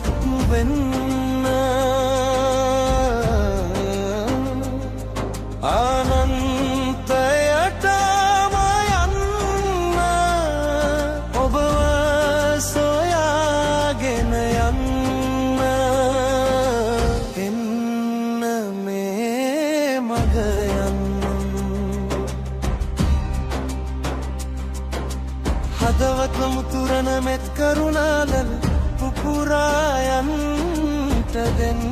වෙන්න අනන්තයටම යන්න ඔබව සොයාගෙන යන්න එන්න මේ මග යන්න හදවත මුතුරන මෙත් කරුණාලල පුපුරායන්ට දෙන්න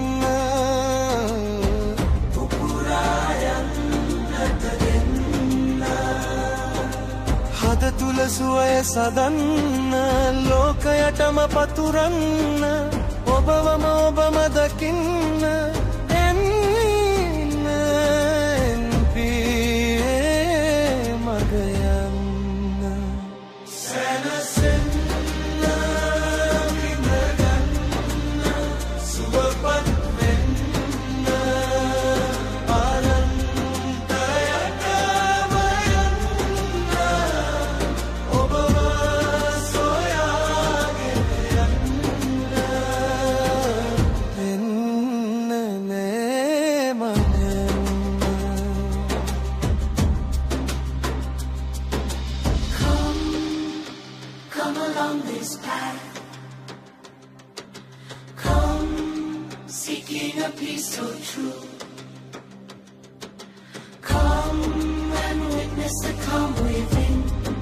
පුපුරායන්ට දෙන්න හද තුල සුවය සදන්න ලෝකයටම පතුරන්න ඔබවම ඔබම දකින්න එන්න පියේ මග යන්න සැනසෙන්න seeking a peace so true. Come and witness the calm within.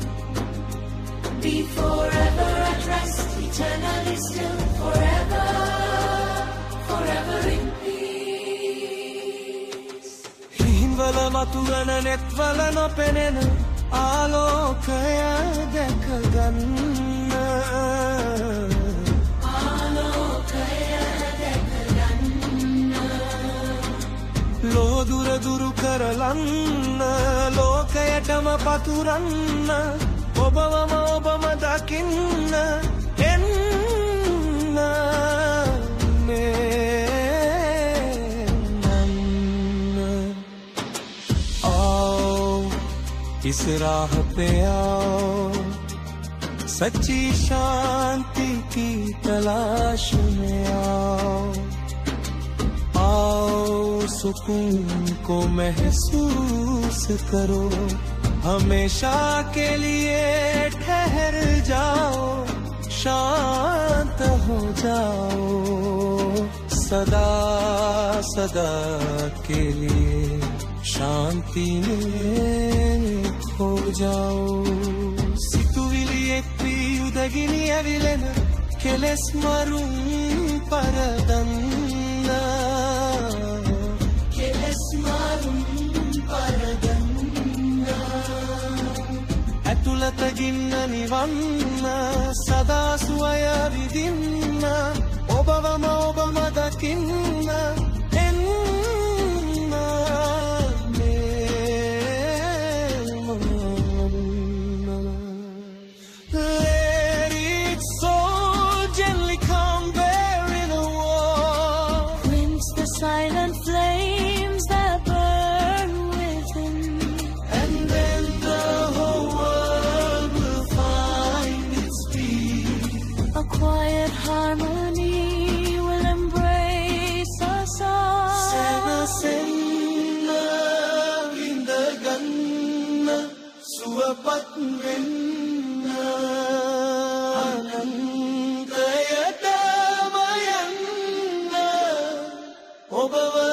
Be forever at rest, eternally still, forever, forever in peace. හින්වල මතුවන නෙත්වල නොපෙනෙන ආලෝකය දැක ගන්න ලෝදුර දුරු කරලන්න ලෝකයටම පතුරන්න ඔබවම ඔබම දකින්න එන්න इस राह पे आओ सच्ची शांति की तलाश में आओ सुकून को महसूस करो हमेशा के लिए ठहर जाओ शांत हो जाओ सदा सदा के लिए शांति में खो जाओ සිතුවිලි එක්වි උදගිනි ඇවිලෙන කෙලෙස් මරුන් පරදන්න කෙලෙස් මරුන් පරදන්න ඇතුළත ගින්න නිවන්න සදා සුවය විඳින්න ඔබවම ඔබම දකින්න silent flames that burn within, and then the whole world will find its peace. A quiet harmony will embrace us all. Senasenna vindaganna suvapat venna anantayatama yanna ඔබව